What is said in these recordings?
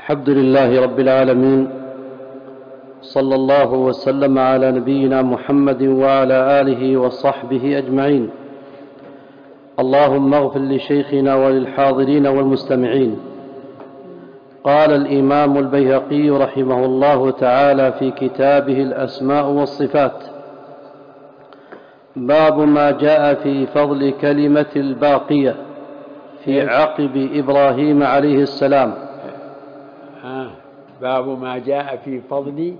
الحمد لله رب العالمين، صلى الله وسلم على نبينا محمد وعلى آله وصحبه أجمعين. اللهم اغفر لشيخنا وللحاضرين والمستمعين. قال الإمام البيهقي رحمه الله تعالى في كتابه الأسماء والصفات: باب ما جاء في فضل كلمة الباقية في عقب إبراهيم عليه السلام. باب ما جاء في فضل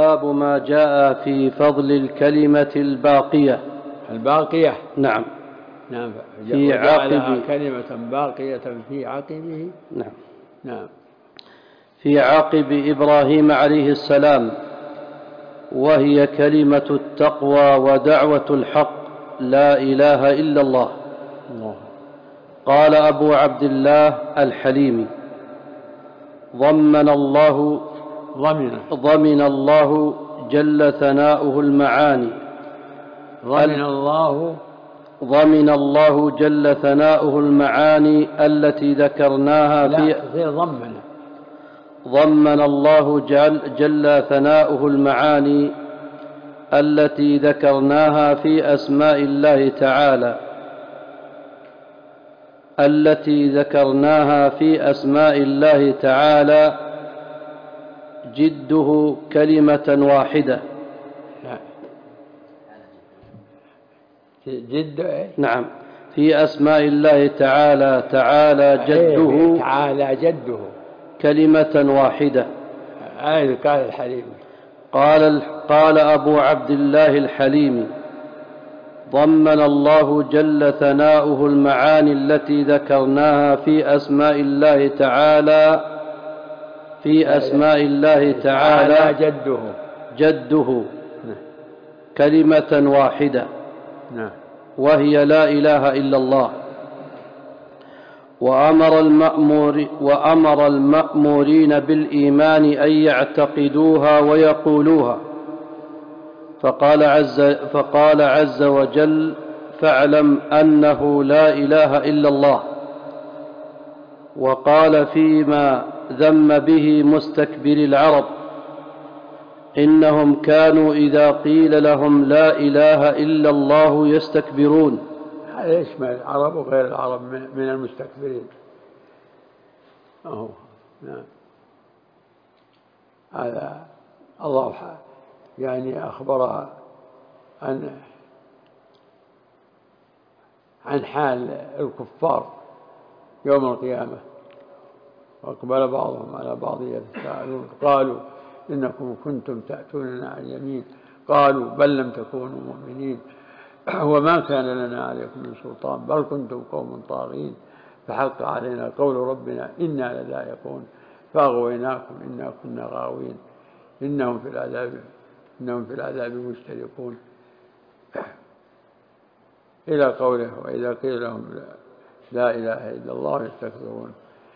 الكلمة الباقية. نعم. في عقب كلمة باقية في عقبه. نعم. في عقب إبراهيم عليه السلام، وهي كلمة التقوى ودعوة الحق: لا إله إلا الله. قال أبو عبد الله الحليمي: ضمن الله جل ثناؤه المعاني. ضمن الله جل ثناؤه المعاني التي ذكرناها ضمن الله جل ثناؤه المعاني التي ذكرناها في أسماء الله تعالى جده كلمة واحدة. نعم. في أسماء الله تعالى جده كلمة واحدة. قال الحليمي. قال أبو عبد الله الحليمي: ضمن الله جل ثناؤه المعاني التي ذكرناها في أسماء الله تعالى جده كلمة واحدة، وهي لا إله إلا الله. وأمر المأمورين بالإيمان أن يعتقدوها ويقولوها، فقال عز وجل: فاعلم أنه لا إله إلا الله. وقال فيما ذم به مستكبر العرب: إنهم كانوا إذا قيل لهم لا إله إلا الله يستكبرون. هذا يشمل العرب وغير العرب من المستكبرين. نعم. هذا الله يعني أخبر عن حال الكفار يوم القيامة. وأقبل بعضهم على بعض يتساءلون قالوا: إنكم كنتم تأتوننا عن اليمين، قالوا: بل لم تكونوا مؤمنين، وما كان لنا عليكم من سلطان، بل كنتم قوم طاغين، فحق علينا قول ربنا إنا لذائقون، فأغويناكم إنا كنا غاوين، إنهم في العذاب مشتركون، إلى قوله: وإذا قيل لهم لا إله إلا الله يستكبرون.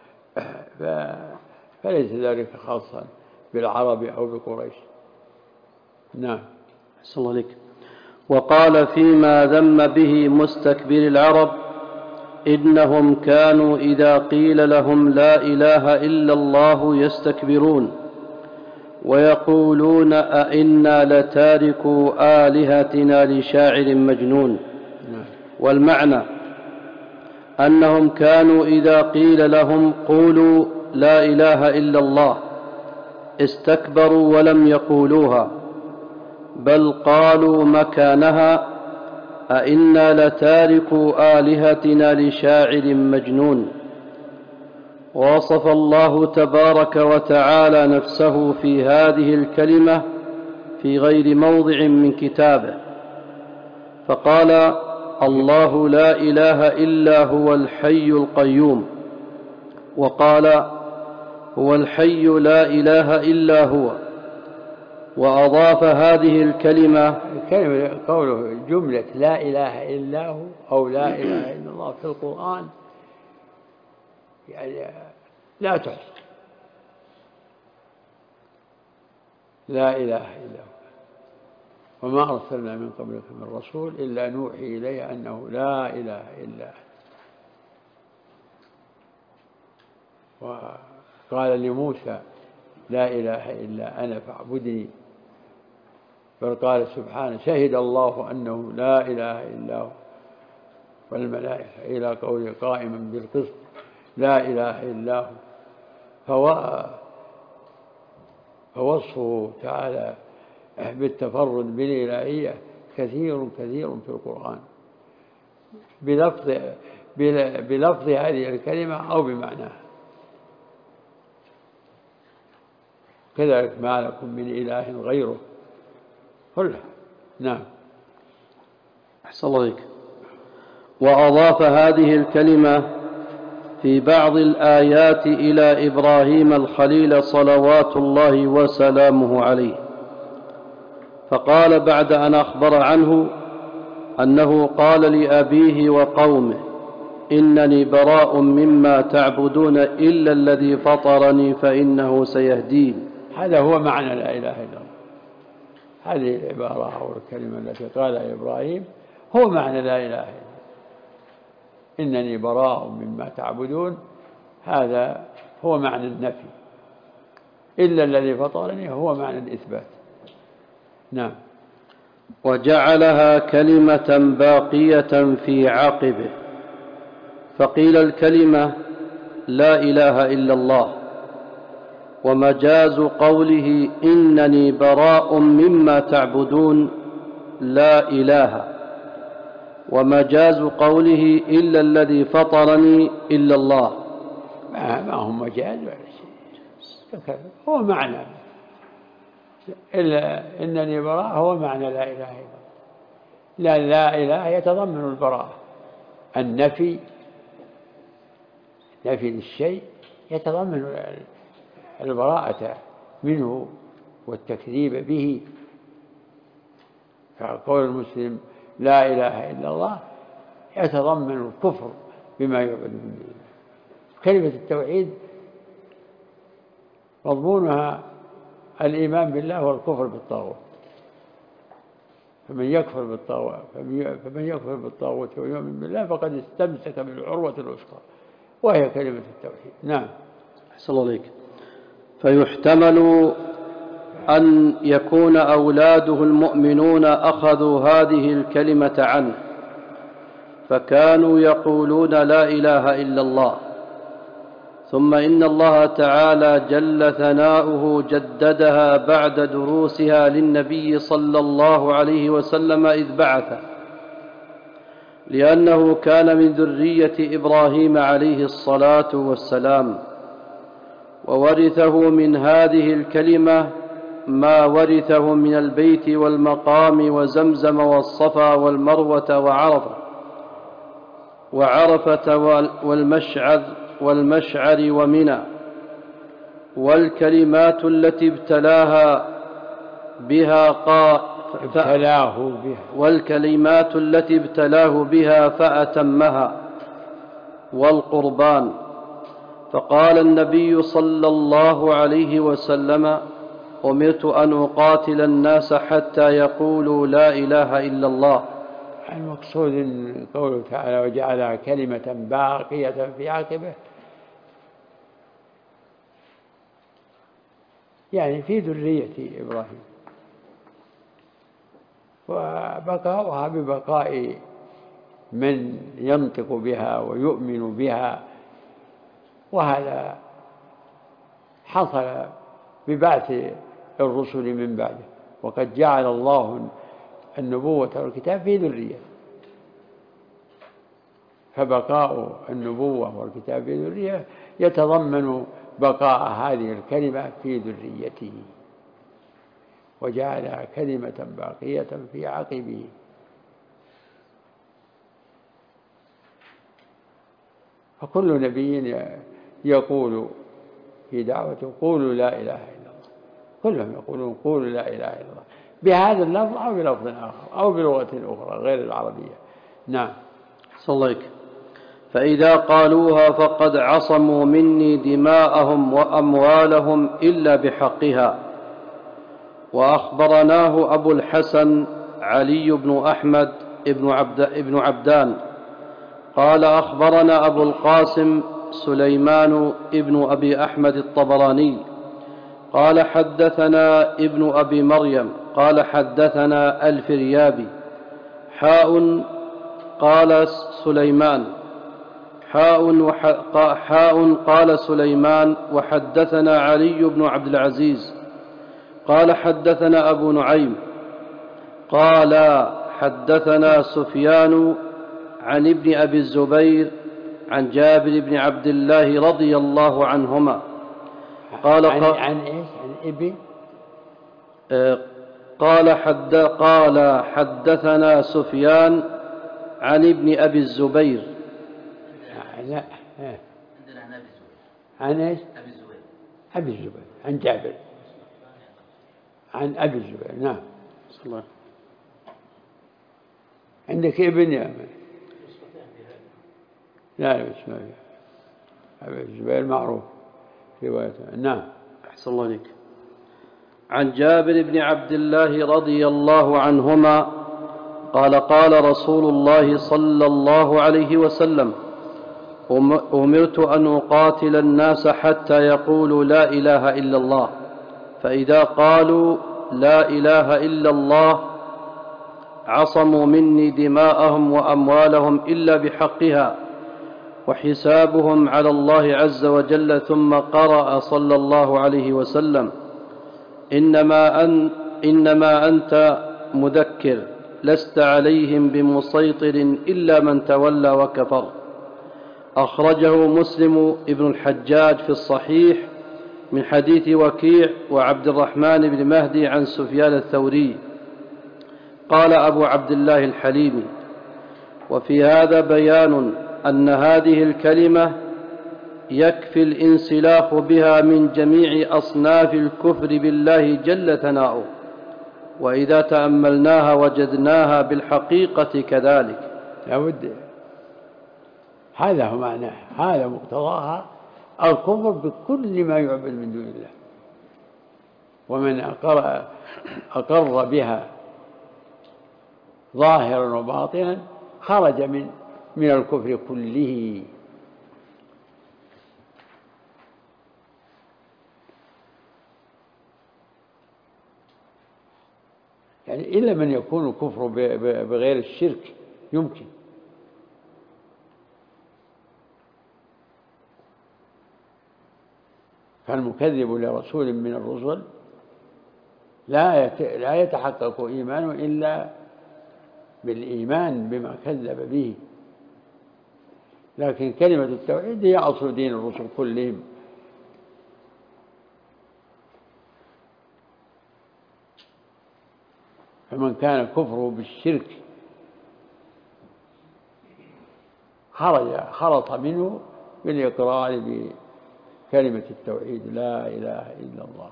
فليس ذلك خاصا بالعرب أو بقريش. نعم. صلى الله عليك. وقال فيما ذم به مستكبر العرب: إنهم كانوا إذا قيل لهم لا إله إلا الله يستكبرون ويقولون: أئنا لتاركو آلهتنا لشاعر مجنون. والمعنى أنهم كانوا إذا قيل لهم قولوا لا إله إلا الله استكبروا ولم يقولوها، بل قالوا مكانها: أئنا لتاركو آلهتنا لشاعر مجنون. ووصف الله تبارك وتعالى نفسه في هذه الكلمة في غير موضع من كتابه، فقال: الله لا إله إلا هو الحي القيوم. وقال: هو الحي لا إله إلا هو. وأضاف هذه الكلمة قوله جملة لا إله إلا هو أو لا إله إلا الله في القرآن يعني لا تحصى. لا إله إلا هو، وما أرسلنا من قبلك من رسول إلا نوحي إليه أنه لا إله إلا هو. قال لموسى لا إله إلا أنا فاعبدني، بل قال سبحانه شهد الله أنه لا إله إلا هو والملائكة إلى قوله قائما بالقسط لا إله إلا هو. فوصفه تعالى بالتفرد بالإلهية كثير كثير في القرآن بلفظ هذه الكلمة أو بمعناها. كذلك ما لكم من إله غيره كلها. نعم. أحسن الله عليك. وأضاف هذه الكلمة في بعض الآيات إلى إبراهيم الخليل صلوات الله وسلامه عليه، فقال بعد أن أخبر عنه أنه قال لأبيه وقومه إنني براء مما تعبدون إلا الذي فطرني فإنه سيهدين. هذا هو معنى لا إله إلا الله. هذه العبارة أو الكلمة التي قالها إبراهيم هو معنى لا إله إلا الله. إنني براء مما تعبدون، هذا هو معنى النفي، إلا الذي فطرني هو معنى الإثبات. نعم. وجعلها كلمة باقية في عقبه، فقيل الكلمة لا إله إلا الله، ومجاز قوله إنني براء مما تعبدون لا إله، ومجاز قوله إلا الذي فطرني إلا الله. ما هو مجاز ولا شيء، هو معنى إلا إنني براء هو معنى لا إله إلا الله. لا إله يتضمن البراءة، النفي للشيء يتضمن البراءة منه والتكذيب به. فقول المسلم لا إله إلا الله يتضمن الكفر بما يعبد من دون الله. كلمة التوحيد مضمونها الإيمان بالله والكفر بالطاغوت، فمن يكفر بالطاغوت ويؤمن بالله فقد استمسك بالعروة الوثقى وهي كلمة التوحيد. نعم. أحسن الله عليك. فيحتمل أن يكون أولاده المؤمنون أخذوا هذه الكلمة عنه فكانوا يقولون لا إله إلا الله، ثم إن الله تعالى جل ثناؤه جددها بعد دروسها للنبي صلى الله عليه وسلم إذ بعثه، لأنه كان من ذرية إبراهيم عليه الصلاة والسلام، وورثه من هذه الكلمة ما ورثه من البيت والمقام وزمزم والصفا والمروة وعرفة والمشعر ومنى، والكلمات التي ابتلاه بها فأتمها والقربان. فقال النبي صلى الله عليه وسلم أمرت أن أقاتل الناس حتى يقولوا لا إله إلا الله. المقصود قوله تعالى وجعلها كلمة باقية في عقبه، يعني في ذرية إبراهيم، وبقاؤها ببقاء من ينطق بها ويؤمن بها، وهذا حصل ببعث الرسل من بعده، وقد جعل الله النبوة والكتاب في ذرية، فبقاء النبوة والكتاب في ذرية يتضمن بقاء هذه الكلمة في ذريته، وجعلها كلمة باقية في عقبه. فكل نبي يقول في دعوته قولوا لا إله إلا الله، كلهم يقولون قولوا لا إله إلا الله بهذا اللفظ أو بلفظ آخر أو بلغة أخرى غير العربية. نعم. صلى الله عليك. فإذا قالوها فقد عصموا مني دماءهم وأموالهم إلا بحقها. وأخبرناه أبو الحسن علي بن أحمد بن عبدان قال أخبرنا أبو القاسم سليمان ابن أبي أحمد الطبراني قال حدثنا ابن أبي مريم قال حدثنا الفريابي قال سليمان قال سليمان وحدثنا علي بن عبد العزيز قال حدثنا أبو نعيم قال حدثنا سفيان عن ابن أبي الزبير عن جابر بن عبد الله رضي الله عنهما قال عن إيش؟ عن ابن قال حدثنا سفيان عن ابن أبي الزبير. لا عن إيش؟ أبي الزبير عن جابر عن أبي الزبير. نعم. الله. عندك ابن يا من؟ لا بس ما في. أبي الزبير معروف روايته. نعم. أحسن الله عليك. عن جابر بن عبد الله رضي الله عنهما قال قال رسول الله صلى الله عليه وسلم أمرت أن أقاتل الناس حتى يقولوا لا إله إلا الله، فإذا قالوا لا إله إلا الله عصموا مني دماءهم وأموالهم إلا بحقها وحسابهم على الله عز وجل. ثم قرأ صلى الله عليه وسلم إنما أنت مذكر لست عليهم بمسيطر إلا من تولى وكفر. أخرجه مسلم ابن الحجاج في الصحيح من حديث وكيع وعبد الرحمن بن مهدي عن سفيان الثوري. قال أبو عبد الله الحليمي: وفي هذا بيان أن هذه الكلمة يكفي الانسلاخ بها من جميع أصناف الكفر بالله جل ثناؤه، وإذا تأملناها وجدناها بالحقيقة كذلك. لابد هذا هو معناه، هذا مقتضاها الكفر بكل ما يعبد من دون الله، ومن أقر بها ظاهرا وباطنا خرج من الكفر كله. يعني إلا من يكون الكفر بغير الشرك يمكن، فالمكذب لرسول من الرسل لا يتحقق إيمانه إلا بالإيمان بما كذب به. لكن كلمة التوحيد هي أصل دين الرسل كلهم. فمن كان كفره بالشرك خلط منه بالإقرار بكلمة التوحيد لا إله إلا الله.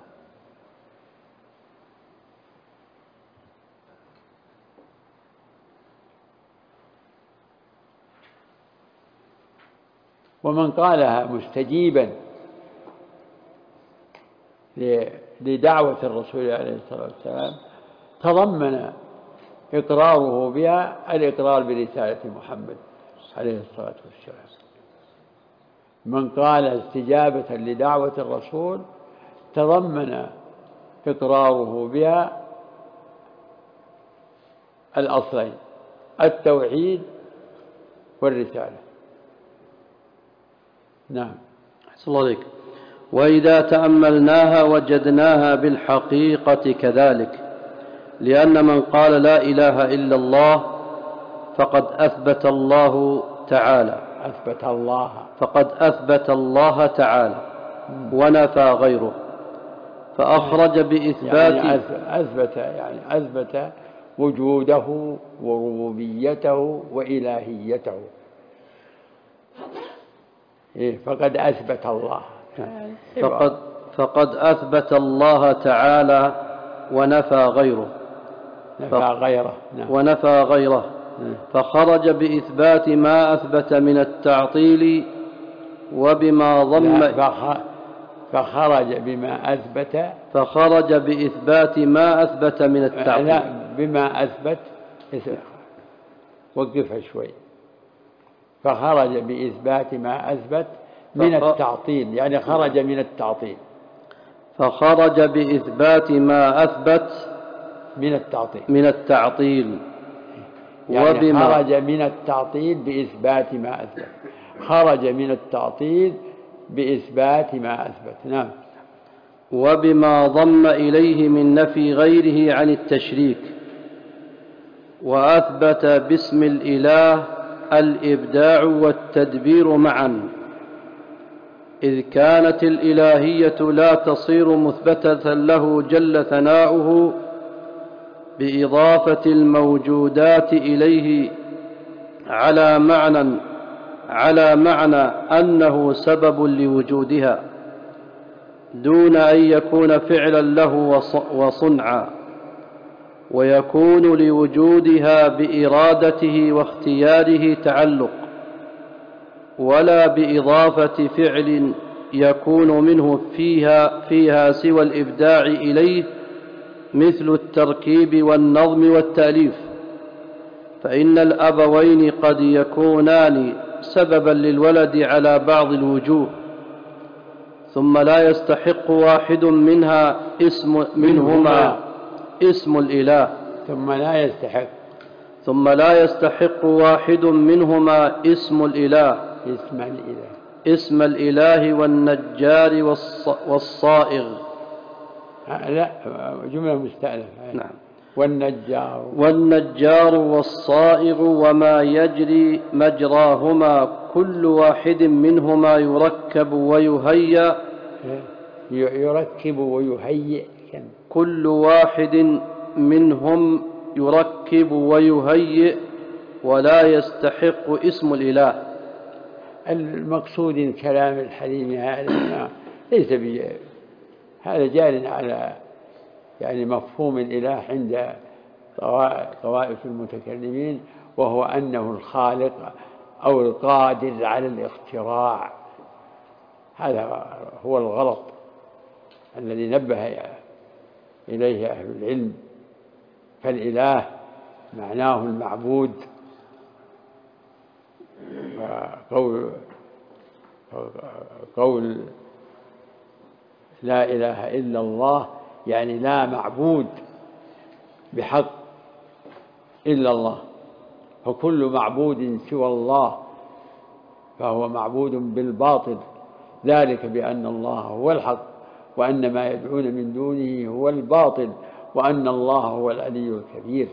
ومن قالها مستجيبا لدعوة الرسول عليه الصلاة والسلام تضمن إقراره بها الإقرار برسالة محمد عليه الصلاة والسلام. من قال استجابة لدعوة الرسول تضمن إقراره بها الأصلين: التوحيد والرسالة. نعم. أحسن الله عليك. وإذا تأملناها وجدناها بالحقيقة كذلك، لأن من قال لا إله إلا الله فقد أثبت الله تعالى ونفى غيره، فأخرج بإثبات يعني أثبت وجوده وربوبيته وإلهيته. فقد أثبت الله فقد أثبت الله تعالى ونفى غيره. ونفى غيره. فخرج بإثبات ما أثبت من التعطيل وبما ضم فخرج بإثبات ما أثبت من التعطيل. لا، بما أثبت وقفها شوي. فخرج بإثبات ما أثبت من التعطيل، يعني خرج من التعطيل. فخرج بإثبات ما أثبت من التعطيل يعني خرج من التعطيل بإثبات ما أثبت. خرج من التعطيل بإثبات ما أثبت. نعم. وبما ضم إليه من نفي غيره عن التشريك. وأثبت باسم الإله الإبداع والتدبير معا، إذ كانت الإلهية لا تصير مثبتة له جل ثناؤه بإضافة الموجودات إليه على معنى أنه سبب لوجودها، دون أن يكون فعلا له وصنعا، ويكون لوجودها بإرادته واختياره تعلق، ولا بإضافة فعل يكون منه فيها سوى الإبداع إليه، مثل التركيب والنظم والتأليف. فإن الأبوين قد يكونان سببا للولد على بعض الوجوه، ثم لا يستحق واحد منهما اسم الإله، ثم لا يستحق واحد منهما اسم الإله والنجار والصائغ. لا، جملة مستأنفة. نعم. والنجار والصائغ وما يجري مجراهما، كل واحد منهما يركب ويهيئ كل واحد منهم يركب ويهيئ، ولا يستحق اسم الإله. المقصود من كلام الحليم هذا ليس هذا جار على يعني مفهوم الإله عند طوائف المتكلمين، وهو أنه الخالق أو القادر على الاختراع. هذا هو الغلط الذي نبه إليه أهل العلم. فالإله معناه المعبود، قول لا إله إلا الله يعني لا معبود بحق إلا الله، فكل معبود سوى الله فهو معبود بالباطل، ذلك بأن الله هو الحق وأن ما يدعون من دونه هو الباطل وأن الله هو العلي الكبير.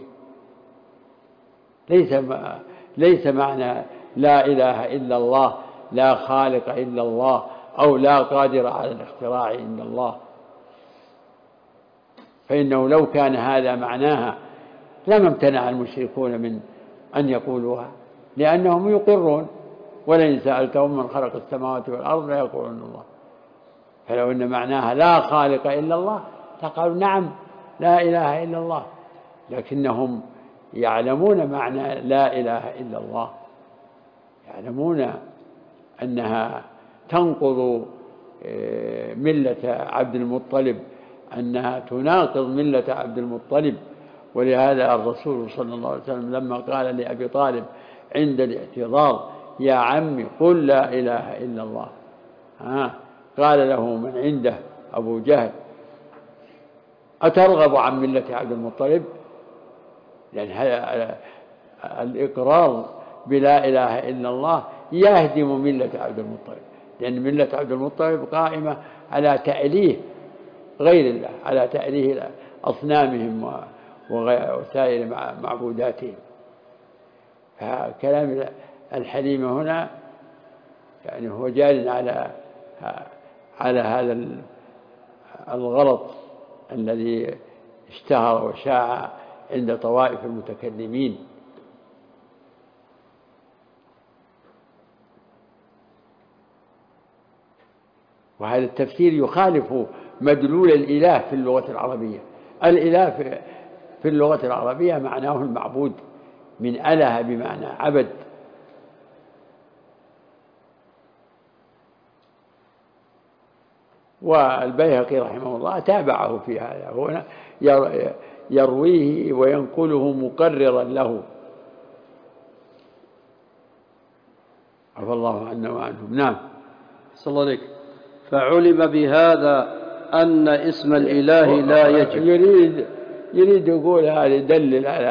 ليس معنى لا إله إلا الله لا خالق إلا الله أو لا قادر على الاختراع إلا الله، فإنه لو كان هذا معناها لما امتنع المشركون من أن يقولوها، لأنهم يقرون ولئن سألتهم من خلق السماوات والأرض ليقولون الله. فلو أن معناها لا خالق إلا الله فقالوا نعم لا إله إلا الله، لكنهم يعلمون معنى لا إله إلا الله، يعلمون أنها تنقض ملة عبد المطلب، أنها تناقض ملة عبد المطلب. ولهذا الرسول صلى الله عليه وسلم لما قال لأبي طالب عند الاعتذار يا عمي قل لا إله إلا الله، قال له من عنده أبو جهل أترغب عن ملة عبد المطلب؟ لأن هذا الإقرار بلا إله إلا الله يهدم ملة عبد المطلب، لأن ملة عبد المطلب قائمة على تأليه غير الله، على تأليه أصنامهم وسائر معبوداتهم. فكلام الحليم هنا يعني هو جار على هذا الغلط الذي اشتهر وشاع عند طوائف المتكلمين. وهذا التفسير يخالف مدلول الإله في اللغة العربية. الإله في اللغة العربية معناه المعبود، من أله بمعنى عبد. والبيهقي رحمه الله تابعه في هذا، هو يرويه وينقله مقررا له، عفى الله عنا وعنهم. نعم. صلى الله عليك. فعلم بهذا أن اسم الإله لا يجب. يريد يقول هذا يدلل على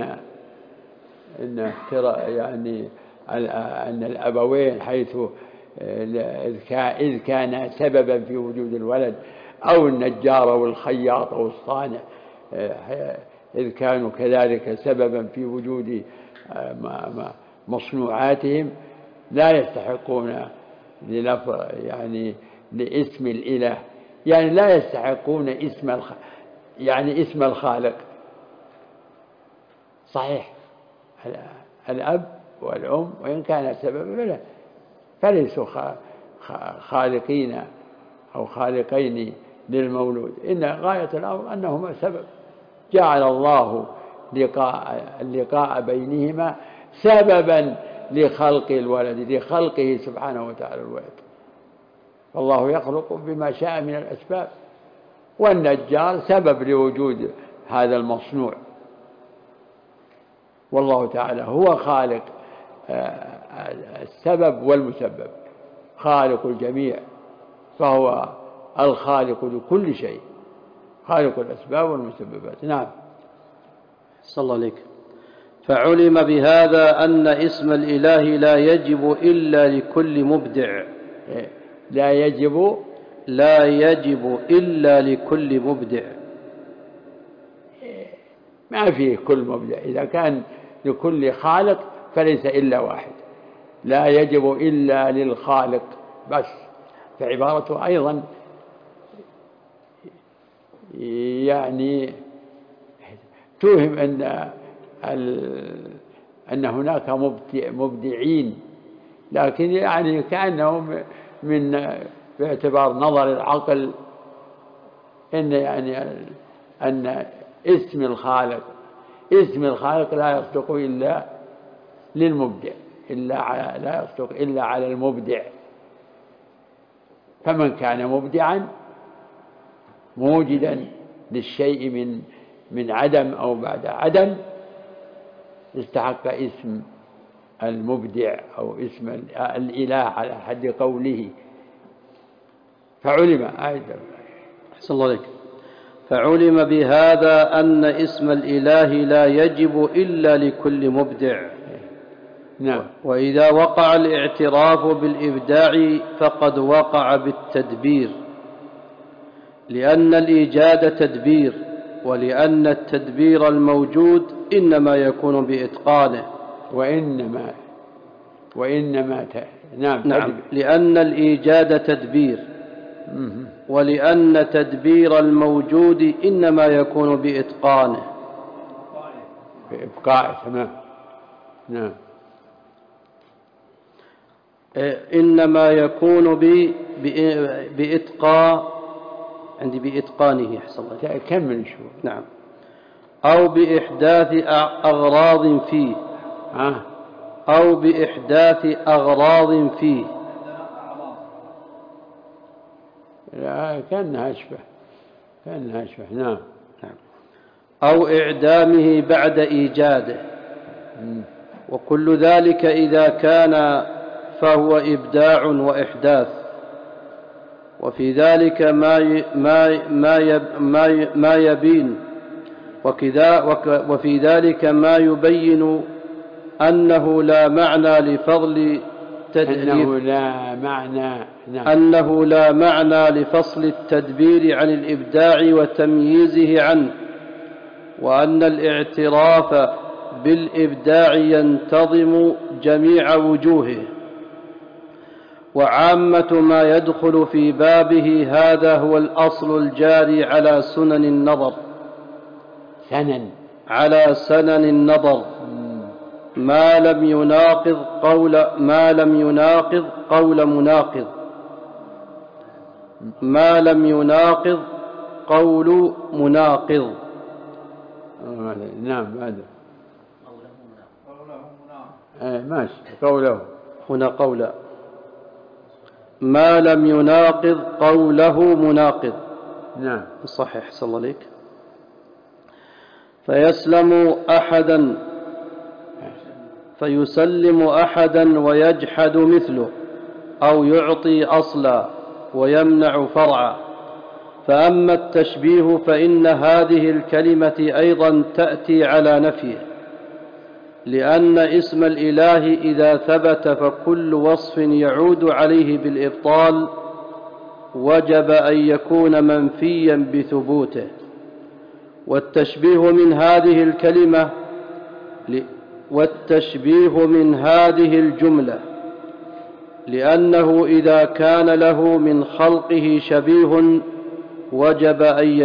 أن يعني أن الأبوين حيث إذ كان سببا في وجود الولد، أو النجار أو الخياط أو الصانع إذ كانوا كذلك سببا في وجود مصنوعاتهم، لا يستحقون يعني لاسم الإله، يعني لا يستحقون اسم الخالق. صحيح الأب والأم وإن كان سببا فليسوا خالقين أو خالقين للمولود، إن غاية الأمر أنهما سبب. جعل الله اللقاء بينهما سببا لخلق الولد، لخلقه سبحانه وتعالى الولد. فالله يخلق بما شاء من الأسباب، والنجار سبب لوجود هذا المصنوع، والله تعالى هو خالق السبب والمسبب، خالق الجميع، فهو الخالق لكل شيء، خالق الأسباب والمسببات. نعم. صلى الله عليك. فعلم بهذا أن اسم الإله لا يجب إلا لكل مبدع. لا يجب إلا لكل مبدع. ما فيه كل مبدع، إذا كان لكل خالق فليس إلا واحد. لا يجب إلا للخالق بس. فعبارته أيضا يعني توهم أن هناك مبدعين، لكن يعني كأنهم باعتبار نظر العقل أن اسم الخالق لا يصدق إلا للمبدع، لا يصدق إلا على المبدع. فمن كان مبدعا موجدا للشيء من عدم أو بعد عدم استحق اسم المبدع أو اسم الإله على حد قوله. فعلم أحسن الله عليك. فعلم بهذا أن اسم الإله لا يجب إلا لكل مبدع. نعم. وإذا وقع الاعتراف بالإبداع فقد وقع بالتدبير، لأن الإيجاد تدبير، ولأن التدبير الموجود إنما يكون بإتقانه. نعم. لأن الإيجاد تدبير، ولأن تدبير الموجود إنما يكون بإتقانه. بإبقائه. تمام. نعم. إنما يكون عندي بإتقانه. أحسن الله. كمل شو. نعم. أو بإحداث أغراض فيه. أو بإحداث أغراض فيه. لا كأنها أشبه. نعم. أو إعدامه بعد إيجاده. وكل ذلك إذا كان فهو إبداع وإحداث، وفي ذلك ما يبين، وفي ذلك ما يبين أنه لا معنى لفضل أنه لا معنى لفصل التدبير عن الإبداع وتمييزه عنه، وأن الاعتراف بالإبداع ينتظم جميع وجوهه، وعامة ما يدخل في بابه هذا هو الأصل الجاري على سنن النظر ما لم يناقض قول مناقض. نعم. هذا ماشي. قوله هنا قولا ما لم يناقض قوله مناقض. نعم. صحيح. صلى الله عليك. فيسلم أحدا ويجحد مثله، أو يعطي أصلا ويمنع فرعا. فأما التشبيه فإن هذه الكلمة أيضا تأتي على نفيه، لأن اسم الإله إذا ثبت فكل وصف يعود عليه بالإبطال وجب أن يكون منفيا بثبوته. والتشبيه من هذه الجملة لأنه إذا كان له من خلقه شبيه وجب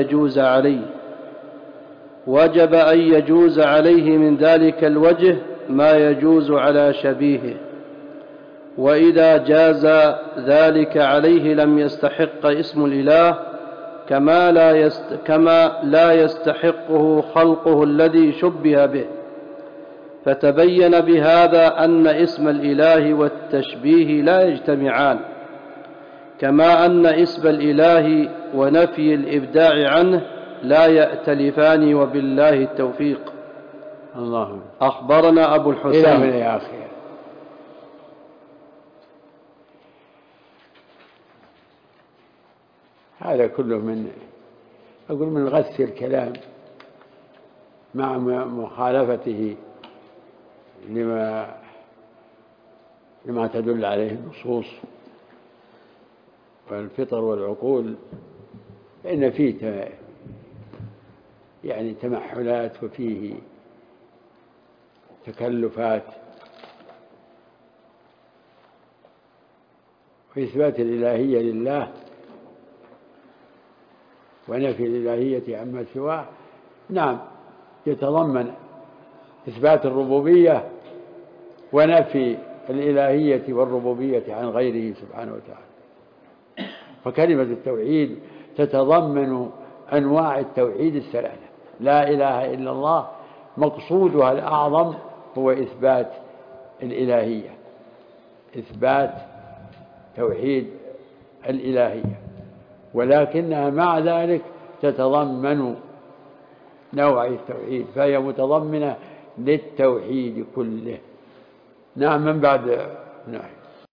أن يجوز عليه من ذلك الوجه ما يجوز على شبيهه، وإذا جاز ذلك عليه لم يستحق اسم الإله كما لا يستحقه خلقه الذي شبه به. فتبين بهذا أن اسم الإله والتشبيه لا يجتمعان، كما أن اسم الإله ونفي الإبداع عنه لا يأتلفان، وبالله التوفيق. الله. أخبرنا أبو الحسين إلى يا أخي. هذا كله من غث الكلام مع مخالفته لما تدل عليه النصوص والفطر والعقول، فإن فيه يعني تمحلات وفيه تكلفات. وإثبات الإلهية لله ونفي الإلهية عما سواه نعم يتضمن إثبات الربوبية ونفي الإلهية والربوبية عن غيره سبحانه وتعالى. فكلمة التوحيد تتضمن أنواع التوحيد الثلاثة. لا إله إلا الله مقصودها الأعظم هو إثبات الإلهية، إثبات توحيد الإلهية، ولكنها مع ذلك تتضمن نوع التوحيد، فهي متضمنة للتوحيد كله. نعم. من بعد؟ نعم.